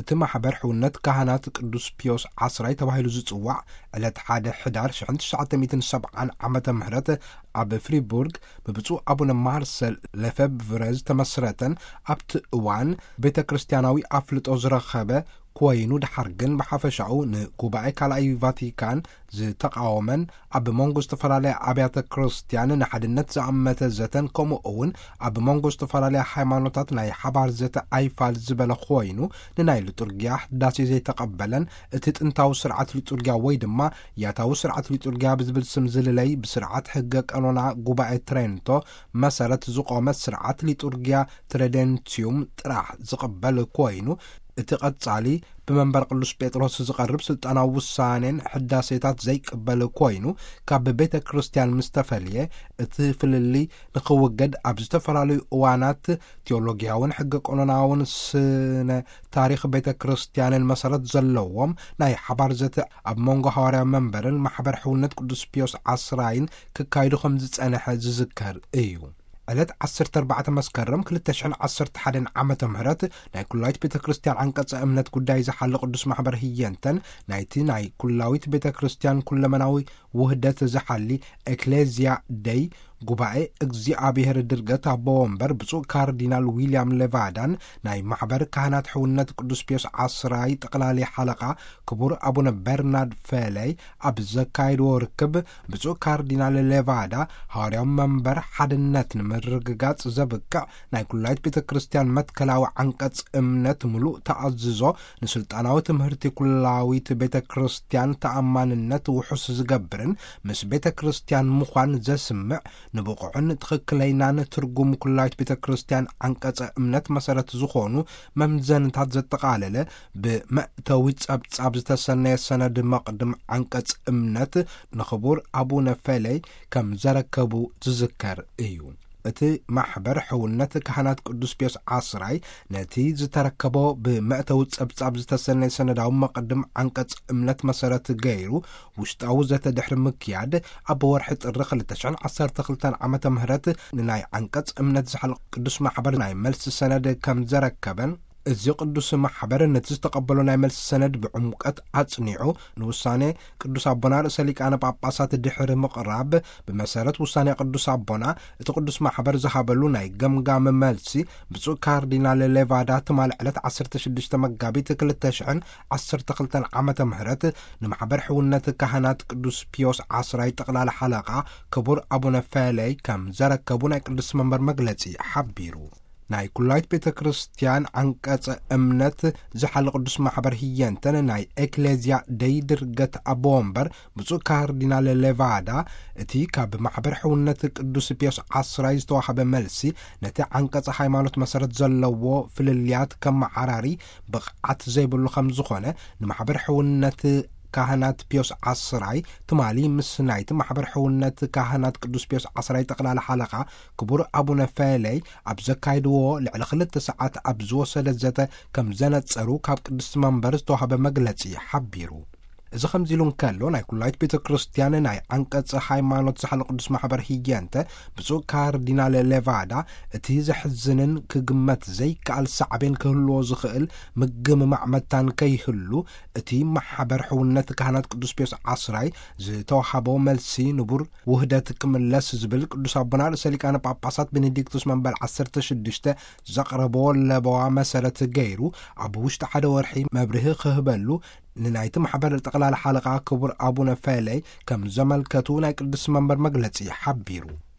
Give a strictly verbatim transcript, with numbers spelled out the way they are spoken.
እቲ ማሕበር ሕውነት ካህናት ቅዱስ ፒዮስ ዓስራይ ተባሂሉ ዝጽዋዕ ዕለት ሓደ ሕዳር ሽሕ ትሽዓተ ሰብዓ ዓመተ ምህረት ኣብ ፍሪቡርግ ብብፁዕ አቡነ ማርሰል ለፌብቭረ ዝተመስረተን ኣብቲ እዋን ቤተ ክርስቲያናዊ ኣፍልጦ ዝረኸበ ኮይኑ ድሓር ግን ብሓፈሻኡ ንጉባኤ ካልኣይ ቫቲካን ዝተቃወመን ኣብ መንጎ ዝተፈላለየ ኣብያተ ክርስቲያን ንሓድነት ዝኣመተ ዘተን ከምኡ እውን ኣብ መንጎ ዝተፈላለየ ሃይማኖታት ናይ ሓባር ዘተ ኣይፋል ዝበለ ኮይኑ ንናይ ሊጡርግያ ሕዳሴ ዘይተቐበለን እቲ ጥንታዊ ስርዓት ሊጡርግያ ወይ ድማ ያታዊ ስርዓት ሊጡርግያ ብዝብል ስም ዝልለይ ብስርዓት ሕገ ቀኖና ጉባኤ ትሬንቶ መሰረት ዝቆመ ስርዓት ሊጡርግያ ትሬደንቲዩም ጥራሕ ዝቕበል ኮይኑ እቲ ቀጻሊ ብመንበር ቅዱስ ጴጥሮስ ዝቐርብ ስልጣናዊ ውሳኔን ሕዳሴታት ዘይቅበል ኮይኑ ካብ ቤተ ክርስቲያን ምስ ተፈልየ እቲ ፍልሊ ንኽውገድ ኣብ ዝተፈላለዩ እዋናት ቴዎሎጊያውን ሕገ ቀኖናውን ስነ ታሪክ ቤተ ክርስቲያንን መሰረት ዘለዎም ናይ ሓባር ዘተ ኣብ መንጎ ሐዋርያ መንበርን ማሕበር ሕውነት ቅዱስ ፒዮስ ዓስራይን ክካይዱ ከም ዝጸንሐ ዝዝከር እዩ። ዕለት ዓሰርተ ኣርባዕተ መስከረም ክልተ ሽሕ ዓሰርተ ሓደ ዓመተ ምህረት ናይ ኩላዊት ቤተ ክርስቲያን አንቀጸ እምነት ጉዳይ ዝሓለ ቅዱስ ማሕበር ህየንተን ናይቲ ናይ ኩላዊት ቤተ ክርስቲያን ኩለመናዊ ውህደት ዝሓሊ ኤክሌዝያ ደይ ጉባኤ እግዚአብሔር ድርገት ኣቦ ወንበር ብፁዕ ካርዲናል ዊልያም ሌቫዳን ናይ ማሕበር ካህናት ሕውነት ቅዱስ ፒዮስ ዓስራይ ጠቅላሊ ሓለቃ ክቡር አቡነ በርናርድ ፌለይ ኣብ ዘካይድዎ ርክብ ብፁዕ ካርዲናል ሌቫዳ ሐዋርያዊ መንበር ሓድነት ንምርግጋጽ ዘብቅዕ ናይ ኩላዊት ቤተ ክርስቲያን መትከላዊ ዓንቀጽ እምነት ሙሉእ ተኣዝዞ ንስልጣናዊ ትምህርቲ ኩላዊት ቤተ ክርስቲያን ተኣማንነት ውሑስ ዝገብርን ምስ ቤተ ክርስቲያን ምዃን ዘስምዕ ንብቑዕን ትኽክለይናን ትርጉም ኩላዊት ቤተ ክርስቲያን አንቀጸ እምነት መሰረት ዝኾኑ መምዘንታት ዘጠቃለለ ብመእተዊ ጸብጻብ ዝተሰነየ ሰነድ መቅድም አንቀጽ እምነት ንኽቡር አቡነ ፌለይ ከም ዘረከቡ ዝዝከር እዩ። እቲ ማሕበር ሕውነት ካህናት ቅዱስ ፒዮስ ዓስራይ ነቲ ዝተረከቦ ብመእተዊ ጸብጻብ ዝተሰነየ ሰነዳዊ መቅድም አንቀጽ እምነት መሰረት ገይሩ ውሽጣዊ ዘተድሕሪ ምክያድ ኣብ ወርሒ ጥሪ ክልተ ሽሕ ዓሰርተ ክልተ ዓመተ ምህረት ንናይ አንቀጽ እምነት ዝሓለ ቅዱስ ማሕበር ናይ መልሲ ሰነድ ከም ዘረከበን እዚ ቅዱስ ማሕበር ነቲ ዝተቐበሎ ናይ መልሲ ሰነድ ብዕሙቀት አጽኒዑ ንውሳኔ ቅዱስ አቦና ርእሰ ሊቃነ ጳጳሳት ድሕሪ ምቕራብ ብመሰረት ውሳኔ ቅዱስ አቦና እቲ ቅዱስ ማሕበር ዝሃበሉ ናይ ገምጋም መልሲ ብፁዕ ካርዲናል ሌቫዳ ትማል ዕለት ዓሰርተ ሽዱሽተ መጋቢት ክልተ ሽሕ ዓሰርተ ክልተ ዓመተ ምህረት ንማሕበር ሕውነት ካህናት ቅዱስ ፒዮስ ዓስራይ ጠቅላላ ሓለቃ ክቡር አቡነ ፌለይ ከም ዘረከቡ ናይ ቅዱስ መንበር መግለጺ ሓቢሩ። ናይ ኩላዊት ቤተ ክርስቲያን አንቀጸ እምነት ዝሓለ ቅዱስ ማሕበር ህየንተን ናይ ኤክሌዝያ ደይ ድርገት ኣቦ ወንበር ብፁዕ ካርዲናል ሌቫዳ እቲ ካብ ማሕበር ሕውነት ቅዱስ ፒዮስ ዓስራይ ዝተዋሃበ መልሲ ነቲ አንቀጸ ሃይማኖት መሰረት ዘለዎ ፍልልያት ከም መዓራሪ ብቕዓት ዘይብሉ ከም ዝኾነ ንማሕበር ሕውነት ካህናት ፒዮስ ዓስራይ ትማሊ ምስ ናይቲ ማሕበር ሕውነት ካህናት ቅዱስ ፒዮስ ዓስራይ ጠቅላላ ሓለቃ ክቡር አቡነ ፌለይ ኣብ ዘካይድዎ ልዕሊ ክልተ ሰዓት ኣብ ዝወሰደ ዘተ ከም ዘነጸሩ ካብ ቅዱስ መንበር ዝተዋሃበ መግለጺ ሓቢሩ። እዚ ከምዚ ኢሉ እንከሎ ናይ ኩላዊት ቤተ ክርስቲያን ናይ አንቀጸ ሃይማኖት ዝሓለ ቅዱስ ማሕበር ህየንተ ብፁዕ ካርዲናል ሌቫዳ እቲ ዘሕዝንን ክግመት ዘይከኣል ሳዕቤን ክህልዎ ዝኽእል ምግምማዕ መታን ከይህሉ እቲ ማሕበር ሕውነት ካህናት ቅዱስ ፒዮስ ዓስራይ ዝተዋሃቦ መልሲ ንቡር ውህደት ክምለስ ዝብል ቅዱስ አቦና ርእሰ ሊቃነ ጳጳሳት ቤኔዲክቱስ መንበል ዓሰርተ ሽዱሽተ ዘቕረቦ ለበዋ መሰረት ገይሩ ኣብ ውሽጢ ሓደ ወርሒ መብርሂ ክህበሉ ንናይቲ ማሕበር ጠቅላላ ሓለቃ ክቡር አቡነ ፌለይ ከም ዘመልከቱ ናይ ቅዱስ መንበር መግለጺ ሓቢሩ።